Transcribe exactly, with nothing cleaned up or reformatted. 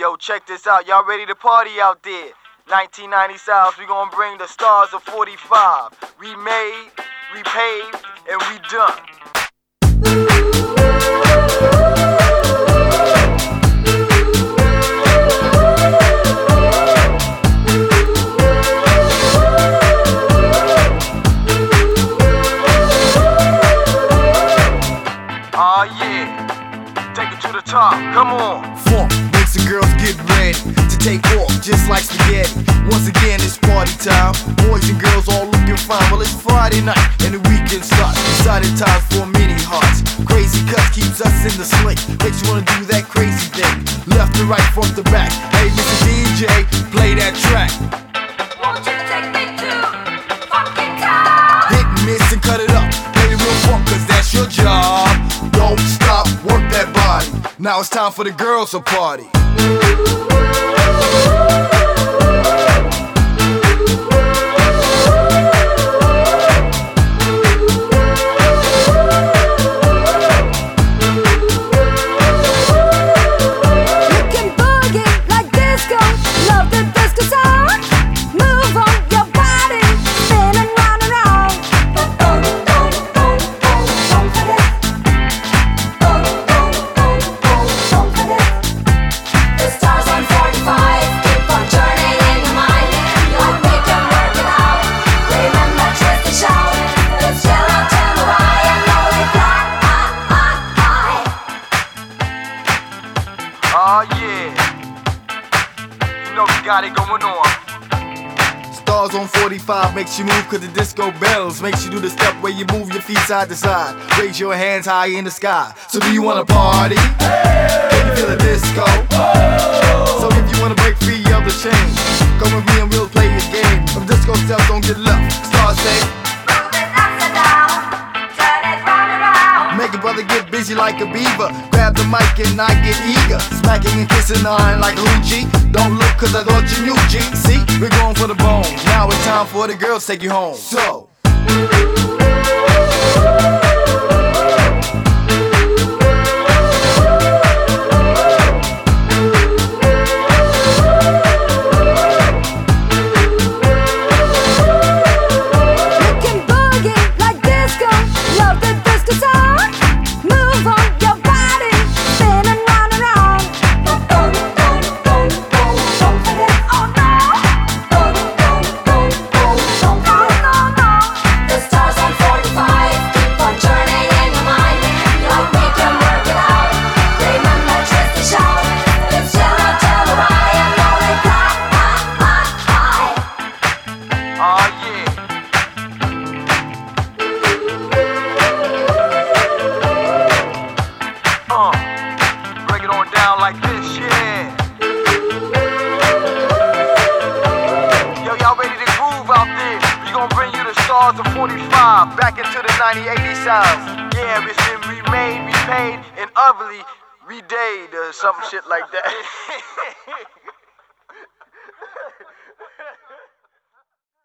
Yo, check this out. Y'all ready to party out there? nineteen ninety South, we gonna bring the stars of forty-five. We made, we paved, and we done. Oh yeah, take it to the top, come on. Funk makes the girls get ready to take off just like spaghetti. Once again it's party time, boys and girls all looking fine. Well, it's Friday night and the weekend starts. Exciting times for many hearts. Crazy cuts keeps us in the sling. Makes you wanna do that crazy thing, left to right, front to back. Hey Mister D J, play that track. Won't you take me to fucking town? Hit and miss and cut it up. Play the real funk, cause that's your job. Don't stop, work that body. Now it's time for the girls to party. Oh yeah, you know we got it going on. Stars on forty-five makes you move cause the disco bells makes you do the step where you move your feet side to side. Raise your hands high in the sky. So do you wanna party? Can you feel the disco? So if you wanna break free of the chain, come with me and we'll play the game. If disco steps don't get left, stars say make a brother get busy like a beaver. Grab the mic and I get eager. Smacking and kissing the iron like a hoochie. Don't look cause I thought you knew, G. See, we're going for the bone. Now it's time for the girls to take you home. So like this, yeah. Yo, y'all ready to groove out there? We gonna bring you the stars of forty-five back into the ninety eighty sounds. Yeah, it's been remade, repaid, and utterly redayed or some shit like that.